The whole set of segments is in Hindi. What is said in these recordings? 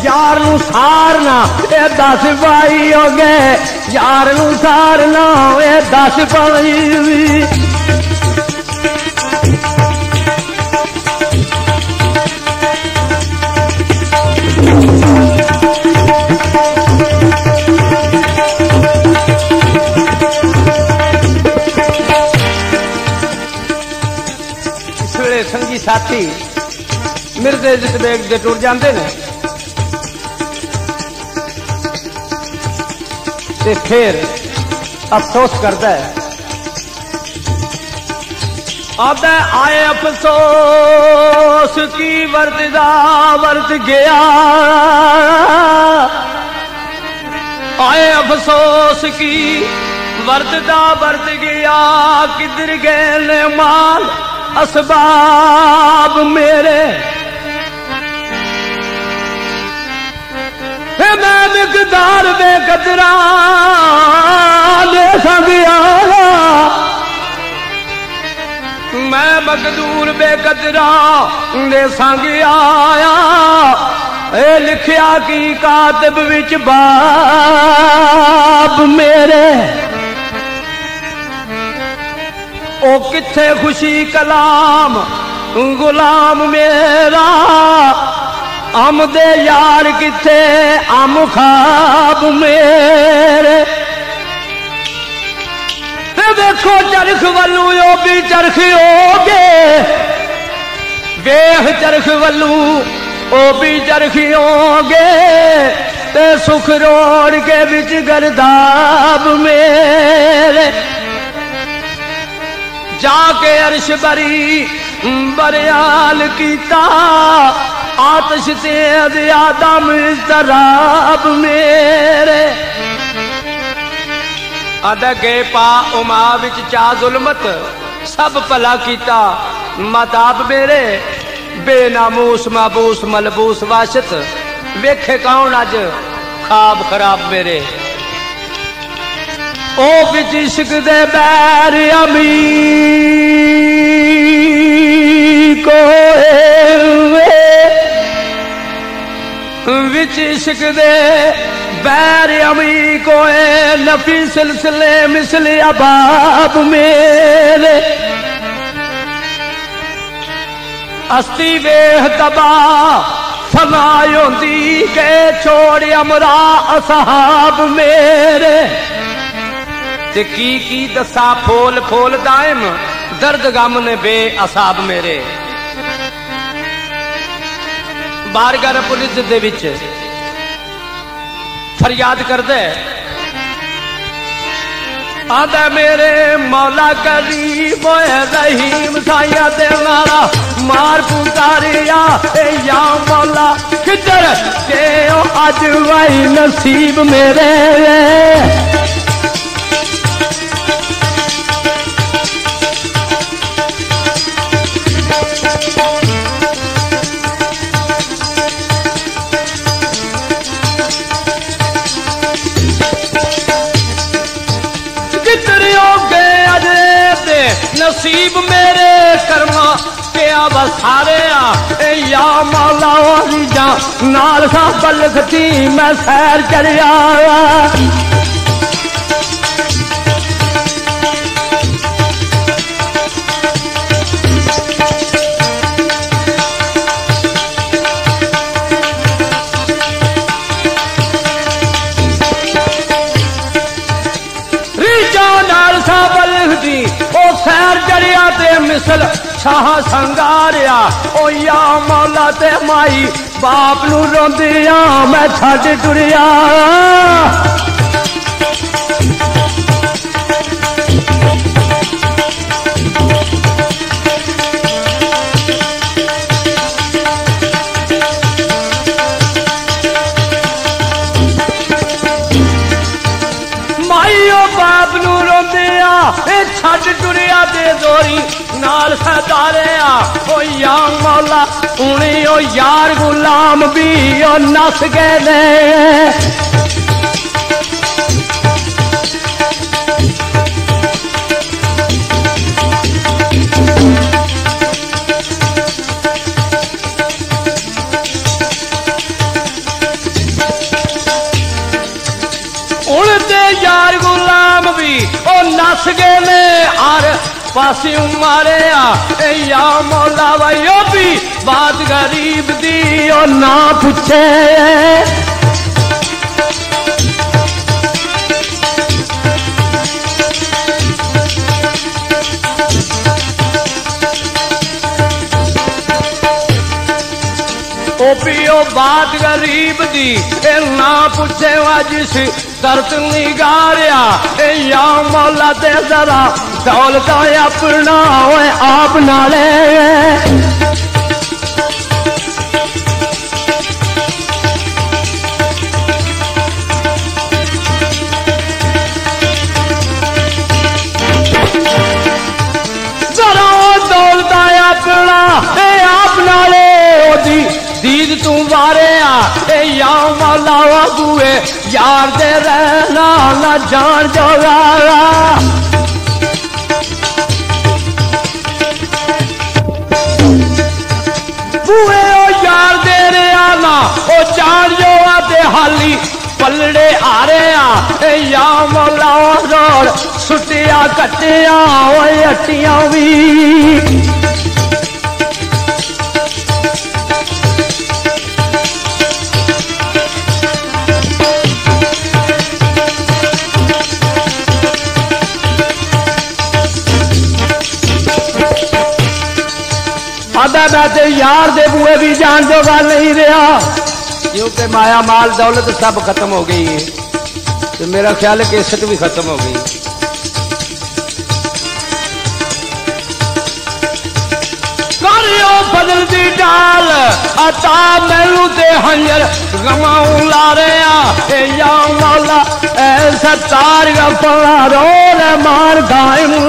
यार नू सारना ए 10 पाई हो गए, यार नू सारना ए 10 पाई। संगी साथी मिर्जे जित बेग दे टुर जाते ने ते फिर अफसोस करता है, आदा आए अफसोस की वर्तदा वर्त गया, आए अफसोस की वर्तदा वर्त गया, किधर गए माल असबाब मेरे। मैं मिकदार बेकदरा दे संगिया, मैं मकदूर बेकदरा दे संगिया, ए लिखिया की कातिब विच बाब मेरे। ओ किथे खुशी कलाम गुलाम मेरा, आमदे यार किथे आम खाब मेरे। देखो चरख वलू ओ भी चरख होगे, वेख चरख वलू ओ भी चरख होगे, ते सुख रोड़ के बिच गर्दाब मेरे। जाके अर्श बरी बरियाल कीता, आतश से आदम शराब मेरे। अदगे पा उमा विच चा जुलमत, सब भला कीता मताब मेरे। बेनामूस माबूस मलबूस वाशत, वेखे कौन अज खाब खराब मेरे। ओ बिच इश्क दे बैर अमी को, विच इश्क दे बैर अमी को, नफी सिलसिले मिसले अबाब मेरे। अस्ती वेह तबा फनाई होंदी के, छोड़ अमरा असहाब मेरे। ते की दसा फोल फोल दायम, दर्द गम ने बे असाब मेरे। बारगाह पुलिस दे विच फरियाद कर दे, आदा मेरे मौला करीब रहीम, साइया दे नारा मार पुकारिया, या मौला किधर के अज वही नसीब मेरे। नसीब मेरे कर्मा के बसारे, या मौला जा नाल सा बलख थी मैं सैर चलिया। सैर चढ़िया ते मिसल शाह संगारिया, ओ या मौला ते माई बाप नू रोंदिया मैं छड़ टुरिया। माईओ बाप नू रोंदिया छड़ टुरिया दे जोरी नाल सदारे। ओ या मौला उनी ओ यार गुलाम भी ओ नस गए ने। ओ नस गए ने आर पासी मारे या मौला भाइयों भी बात गरीब दी ओ ना पूछे ओ पियो बात गरीब दी ना पूछे जिस दर्द निगारिया या मौला ते जरा दौलत अपना होए आप नाले जरा दौलत अपना आप नाले ओदी दीद तू बारे या मौला बुए यार दे रहना ना जान जोगा बुए ओ यार दे रहा ना ओ जान जोगा दे हाली पलड़े आ रहे या मौला रोड सुटिया कटिया ओ अटिया भी बैठे यार दे बुए भी जान जोगा नहीं रहा क्योंकि माया माल दौलत सब खत्म हो गई है तो मेरा ख्याल है कि इज्जत भी खत्म हो गई करियो बदल दी डाल अता मैनू ते हंजर गवाऊं ला रहे या मौला ऐसा तार का पड़ा रो मार गायम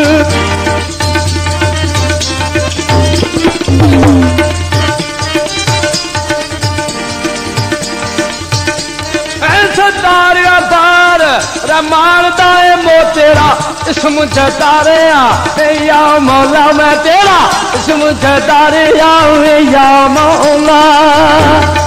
तारिया बार रमानदा है मो तेरा इसम जतारे या मौला मैं तेरा इसम जतारे या मौला